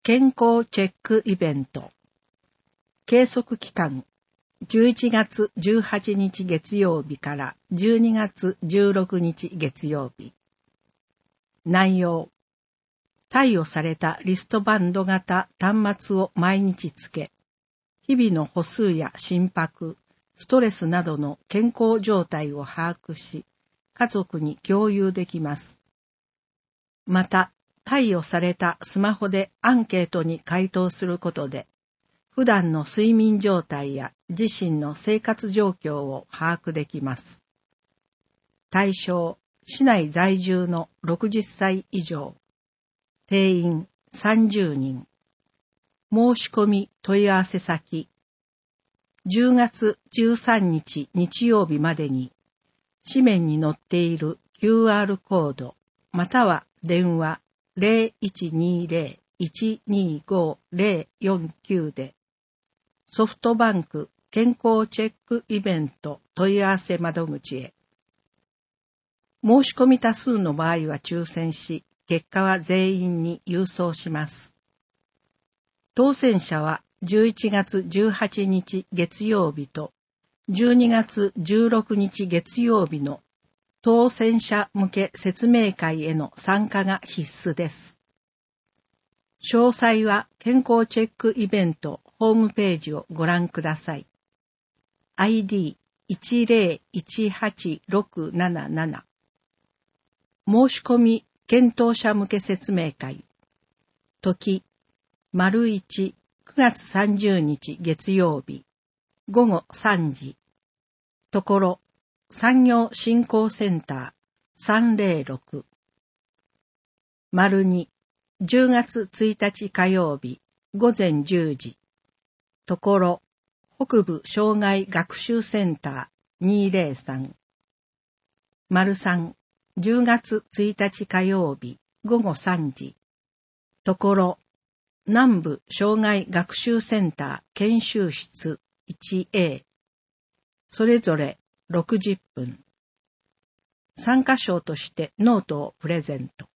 健康チェックイベント。計測期間、11月18日月曜日から12月16日月曜日。内容。貸与されたリストバンド型端末を毎日つけ、日々の歩数や心拍、ストレスなどの健康状態を把握し、家族に共有できます。また、貸与されたスマホでアンケートに回答することで、普段の睡眠状態や自身の生活状況を把握できます。対象、市内在住の60歳以上。定員30人。申し込み問い合わせ先。10月13日日曜日までに、紙面に載っている QR コード、または電話 0120-125-049 で、ソフトバンク健康チェックイベント問い合わせ窓口へ。申し込み多数の場合は抽選し、結果は全員に郵送します。当選者は11月18日月曜日と12月16日月曜日の当選者向け説明会への参加が必須です。詳細は健康チェックイベントホームページをご覧ください。ID1018677 申し込み検討者向け説明会。時、01、9月30日月曜日、午後3時。ところ、産業振興センター306。02、10月1日火曜日、午前10時。ところ、北部障害学習センター203。03、10月1日火曜日、午後3時。ところ、南部障害学習センター研修室 1A。それぞれ60分。参加賞としてノートをプレゼント。